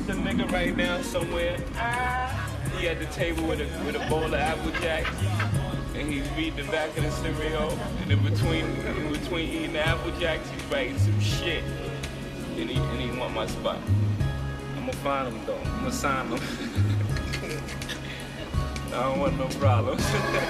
the nigga right now somewhere. He at the table with a bowl of Apple Jacks, and he's reading the back of the cereal. And in between eating the Apple Jacks, he's writing some shit. And he want my spot. I'm gonna find him though. I'm gonna sign him. I don't want no problems.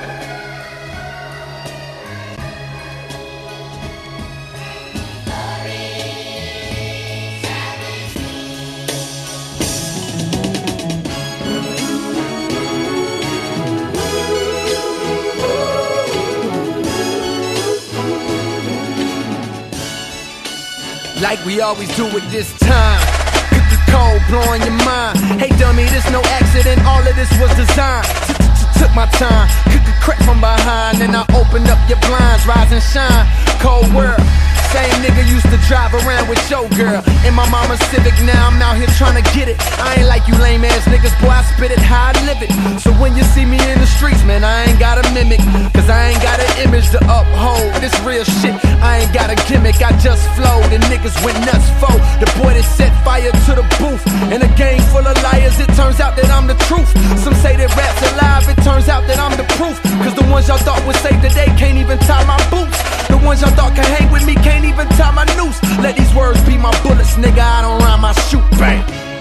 Like we always do at this time. Cookie cold, blowing your mind. Hey dummy, this no accident, all of this was designed. Took my time, cook a crack from behind. Then I opened up your blinds, rise and shine. Cold world, same nigga used to drive around with your girl in my mama's Civic, now I'm out here trying to get it. I ain't like you lame ass niggas, boy, I spit it how I live it. So when you see me in the streets, man, I ain't gotta mimic, cause I ain't got an image to uphold. This real shit, I ain't got a gimmick, I just flowed and niggas went nuts for the boy that set fire to the booth. In a gang full of liars, it turns out that I'm the truth. Some say that rap's alive, it turns out that I'm the proof. Cause the ones y'all thought would save the day can't even tie my boots. The ones y'all thought can hang with me can't even tie my noose. Let these words be my bullets, nigga, I don't rhyme, I shoot, bang.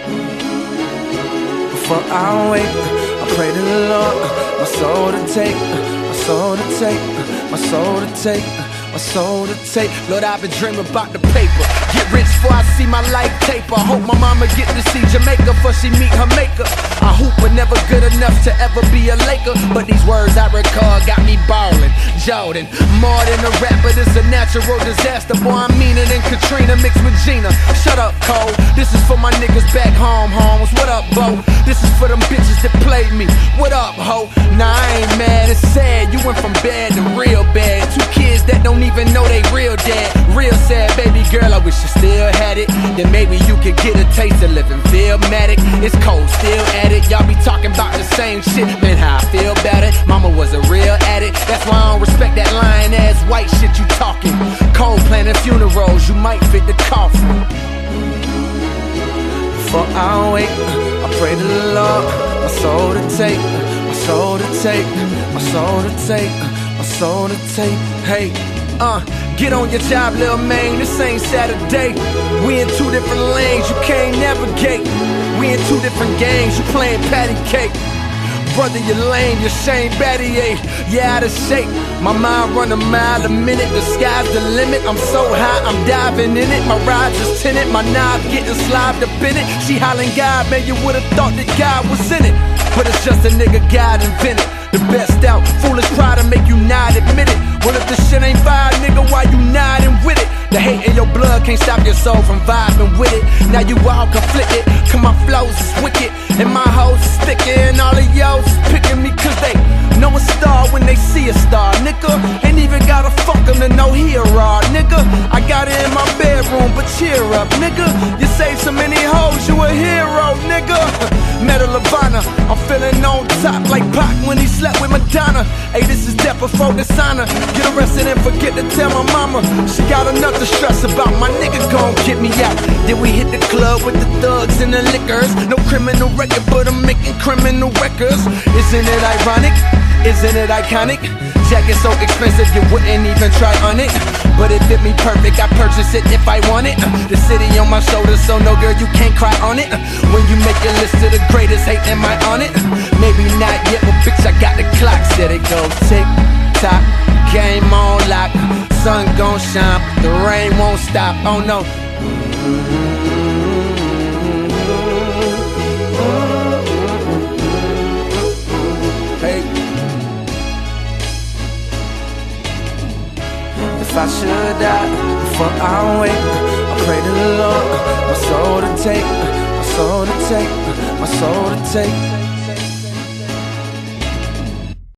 Before I wake, I pray to the Lord, my soul to take, my soul to take, my soul to take, my soul to take. Lord, I've been dreaming about the paper. Get rich before I see my life taper. Hope my mama get to see Jamaica before she meet her maker. I hoop but never good enough to ever be a Laker. But these words I recall got me ballin'. Jordan, more than a rapper, this a natural disaster. Boy, I'm meaner than Katrina mixed with Gina. Shut up, Cole. This is for my niggas back home, homes. What up, Bo? This is for them bitches that played me. What up, ho? Nah, I ain't mad, it's sad. You went from bad to real bad. Two kids that don't even know they real dad. Real sad, baby girl, I wish you still had it. Then maybe you could get a taste of living Philmatic. It's cold, still at it. Y'all be talking about the same shit. Man, how I feel about it. Mama was a real addict. That's why I don't respect that lying ass white shit you talking. Cold planning funerals, you might fit the coffin. Before I wake, I pray to the Lord, my soul to take, my soul to take, my soul to take, my soul to take. Hey, get on your job, little man, this ain't Saturday. We in two different lanes, you can't navigate. We in two different games, you playing patty cake. Brother, you're lame, you're Shane Battier, you're out of shape. My mind run a mile a minute, the sky's the limit. I'm so high, I'm diving in it. My ride just tinted, my knob getting slobbed up in it. She hollering God, man, you would've thought that God was in it. But it's just a nigga God invented. The best out, foolish pride to make you not admit it. Well, if the shit ain't fire, nigga, why you nodding with it? The hate in your blood can't stop your soul from vibing with it. Now you all conflicted, cause my flows is wicked, and my hoes is thicker, and all of y'all is picking me cause they know a star when they see a star, nigga. Ain't even gotta fuck him to know he a raw, nigga. I got it in my bedroom, but cheer up, nigga. You saved so many hoes, you a hero, nigga. Medal of Honor, I'm feeling on top like Pac when he slept with Madonna. Hey, this is death before dishonor. Get arrested and forget to tell my mama. She got enough to stress about, my nigga gon' get me out. Then we hit the club with the thugs and the liquors. No criminal record, but I'm making criminal records. Isn't it ironic? Isn't it iconic? Jacket so expensive you wouldn't even try on it. But it fit me perfect, I purchase it if I want it. The city on my shoulders, so no girl you can't cry on it. When you make a list of the greatest, hate am I on it? Maybe not yet, but bitch I got the clock. Said it goes tick tock, game on lock. Sun gon' shine, but the rain won't stop, oh no. If I should die before I wake, I pray to the Lord, my soul to take, my soul to take, my soul to take.